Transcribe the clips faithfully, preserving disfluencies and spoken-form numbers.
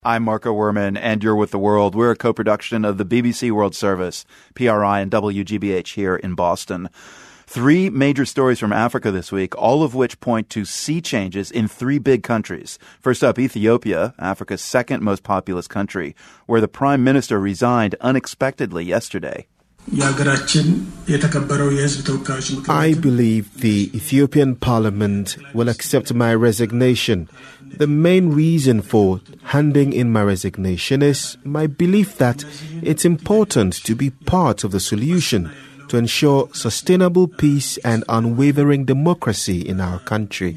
I'm Marco Werman, and you're with The World. We're a co-production of the B B C World Service, P R I, and W G B H here in Boston. Three major stories from Africa this week, all of which point to sea changes in three big countries. First up, Ethiopia, Africa's second most populous country, where the prime minister resigned unexpectedly yesterday. I believe the Ethiopian Parliament will accept my resignation. The main reason for handing in my resignation is my belief that it's important to be part of the solution to ensure sustainable peace and unwavering democracy in our country.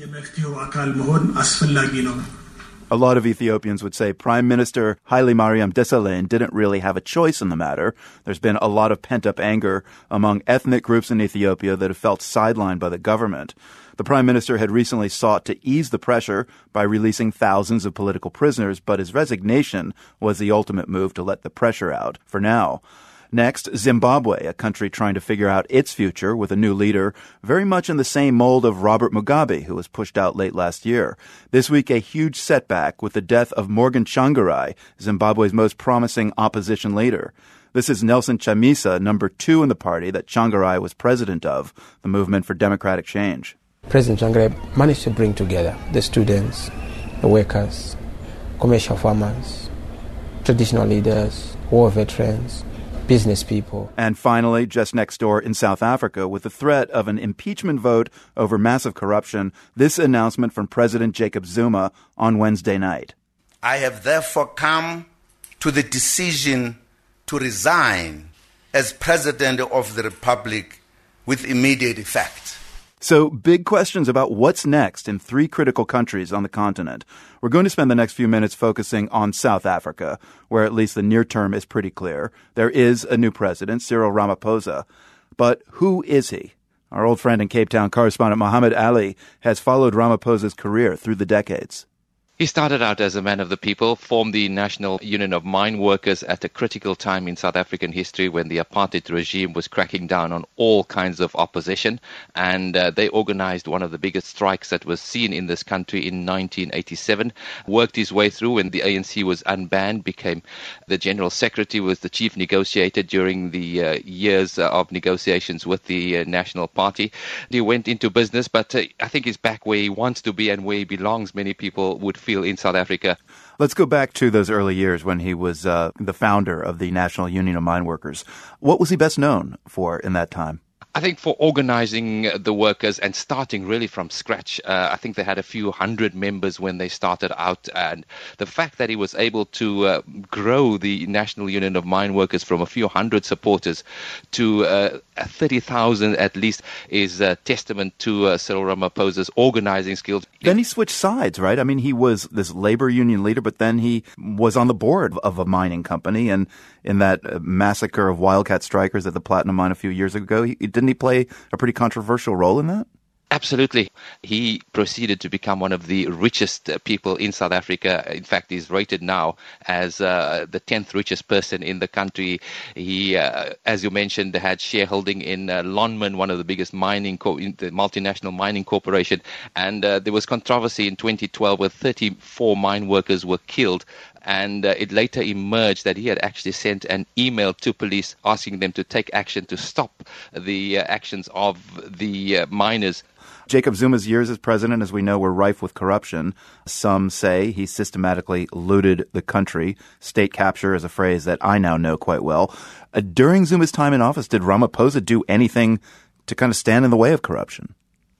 A lot of Ethiopians would say Prime Minister Haile Mariam Desalegn didn't really have a choice in the matter. There's been a lot of pent-up anger among ethnic groups in Ethiopia that have felt sidelined by the government. The Prime Minister had recently sought to ease the pressure by releasing thousands of political prisoners, but his resignation was the ultimate move to let the pressure out for now. Next, Zimbabwe, a country trying to figure out its future with a new leader, very much in the same mold of Robert Mugabe, who was pushed out late last year. This week, a huge setback with the death of Morgan Tsvangirai, Zimbabwe's most promising opposition leader. This is Nelson Chamisa, number two in the party that Tsvangirai was president of, the Movement for Democratic Change. President Tsvangirai managed to bring together the students, the workers, commercial farmers, traditional leaders, war veterans, business people. And finally, just next door in South Africa, with the threat of an impeachment vote over massive corruption, this announcement from President Jacob Zuma on Wednesday night. I have therefore come to the decision to resign as President of the Republic with immediate effect. So big questions about what's next in three critical countries on the continent. We're going to spend the next few minutes focusing on South Africa, where at least the near term is pretty clear. There is a new president, Cyril Ramaphosa. But who is he? Our old friend and Cape Town correspondent Mohammed Ali has followed Ramaphosa's career through the decades. He started out as a man of the people, formed the National Union of Mine Workers at a critical time in South African history when the apartheid regime was cracking down on all kinds of opposition. And uh, they organized one of the biggest strikes that was seen in this country in nineteen eighty-seven. Worked his way through when the A N C was unbanned, became the General Secretary, was the chief negotiator during the uh, years uh, of negotiations with the uh, National Party. He went into business, but uh, I think he's back where he wants to be and where he belongs, many people would feel in South Africa. Let's go back to those early years when he was uh, the founder of the National Union of Mine Workers. What was he best known for in that time? I think for organizing the workers and starting really from scratch. Uh, I think they had a few hundred members when they started out. And the fact that he was able to uh, grow the National Union of Mine Workers from a few hundred supporters to uh, thirty thousand at least is a testament to uh, Cyril Ramaphosa's organizing skills. Then he switched sides, right? I mean, he was this labor union leader, but then he was on the board of a mining company. And in that massacre of wildcat strikers at the platinum mine a few years ago, he, didn't he play a pretty controversial role in that? Absolutely. He proceeded to become one of the richest people in South Africa. In fact, he's rated now as uh, the tenth richest person in the country. He, uh, as you mentioned, had shareholding in uh, Lonmin, one of the biggest mining, co- the multinational mining corporation. And uh, there was controversy in twenty twelve where thirty-four mine workers were killed. And uh, it later emerged that he had actually sent an email to police asking them to take action to stop the uh, actions of the uh, miners. Jacob Zuma's years as president, as we know, were rife with corruption. Some say he systematically looted the country. State capture is a phrase that I now know quite well. Uh, during Zuma's time in office, did Ramaphosa do anything to kind of stand in the way of corruption?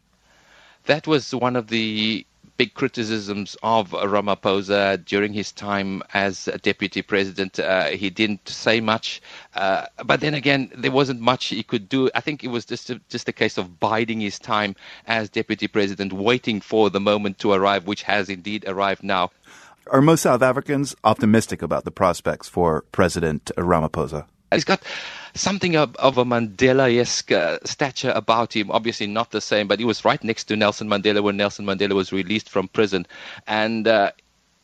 That was one of the big criticisms of Ramaphosa during his time as deputy president. Uh, he didn't say much, uh, but then again, there wasn't much he could do. I think it was just a, just a case of biding his time as deputy president, waiting for the moment to arrive, which has indeed arrived now. Are most South Africans optimistic about the prospects for President Ramaphosa? He's got something of, of a Mandela-esque uh, stature about him. Obviously not the same, but he was right next to Nelson Mandela when Nelson Mandela was released from prison. And uh,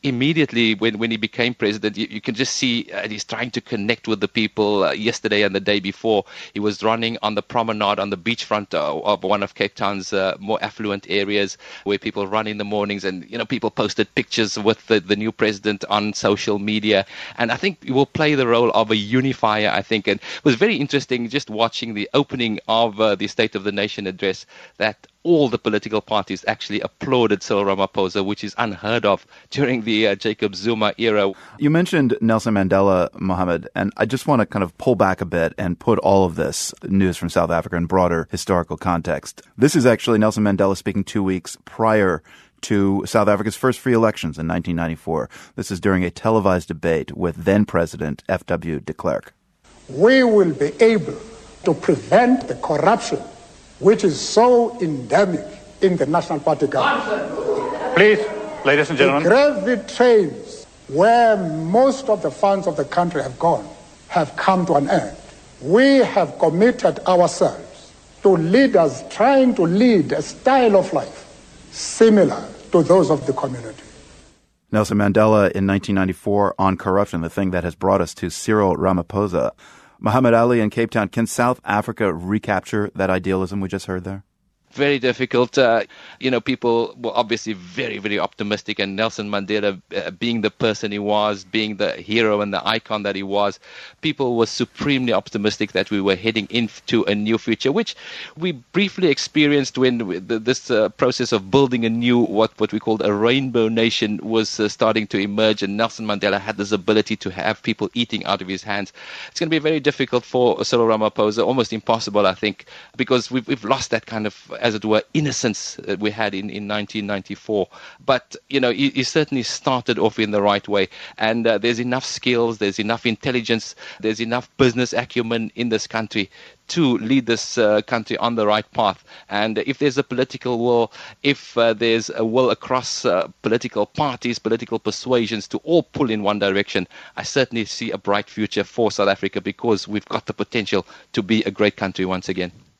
immediately when, when he became president, you, you can just see uh, he's trying to connect with the people. Uh, yesterday and the day before, he was running on the promenade on the beachfront uh, of one of Cape Town's uh, more affluent areas where people run in the mornings, and you know people posted pictures with the, the new president on social media. And I think he will play the role of a unifier, I think. And it was very interesting just watching the opening of uh, the State of the Nation address that all the political parties actually applauded Cyril Ramaphosa, which is unheard of during the uh, Jacob Zuma era. You mentioned Nelson Mandela, Mohammed, and I just want to kind of pull back a bit and put all of this news from South Africa in broader historical context. This is actually Nelson Mandela speaking two weeks prior to South Africa's first free elections in nineteen ninety-four. This is during a televised debate with then-President F W de Klerk. We will be able to prevent the corruption which is so endemic in the National Party government. Please, ladies and gentlemen. The gravy trains where most of the funds of the country have gone have come to an end. We have committed ourselves to leaders trying to lead a style of life similar to those of the community. Nelson Mandela in nineteen ninety-four on corruption, the thing that has brought us to Cyril Ramaphosa. Muhammad Ali in Cape Town, can South Africa recapture that idealism we just heard there? Very difficult. Uh, you know, people were obviously very, very optimistic, and Nelson Mandela, uh, being the person he was, being the hero and the icon that he was, people were supremely optimistic that we were heading into a new future, which we briefly experienced when the, this uh, process of building a new, what, what we called a rainbow nation was uh, starting to emerge, and Nelson Mandela had this ability to have people eating out of his hands. It's going to be very difficult for Cyril Ramaphosa, almost impossible, I think, because we've, we've lost that kind of, as it were, innocence that we had in, in nineteen ninety-four. But, you know, he, he certainly started off in the right way. And uh, there's enough skills, there's enough intelligence, there's enough business acumen in this country to lead this uh, country on the right path. And if there's a political will, if uh, there's a will across uh, political parties, political persuasions to all pull in one direction, I certainly see a bright future for South Africa, because we've got the potential to be a great country once again.